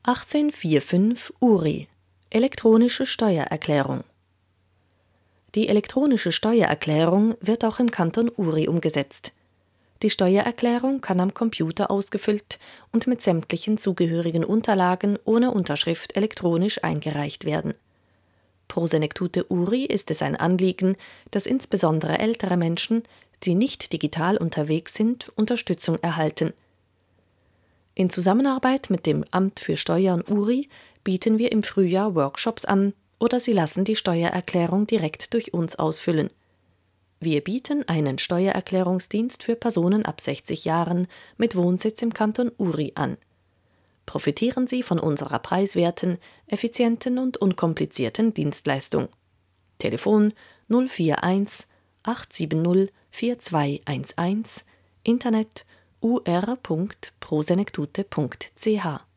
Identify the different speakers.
Speaker 1: 1845 URI Elektronische Steuererklärung. Die elektronische Steuererklärung wird auch im Kanton Uri umgesetzt. Die Steuererklärung kann am Computer ausgefüllt und mit sämtlichen zugehörigen Unterlagen ohne Unterschrift elektronisch eingereicht werden. Pro Senektute Uri ist es ein Anliegen, dass insbesondere ältere Menschen, die nicht digital unterwegs sind, Unterstützung erhalten. In Zusammenarbeit mit dem Amt für Steuern Uri bieten wir im Frühjahr Workshops an oder Sie lassen die Steuererklärung direkt durch uns ausfüllen. Wir bieten einen Steuererklärungsdienst für Personen ab 60 Jahren mit Wohnsitz im Kanton Uri an. Profitieren Sie von unserer preiswerten, effizienten und unkomplizierten Dienstleistung. Telefon 041 870 4211, Internet ur.prosenektute.ch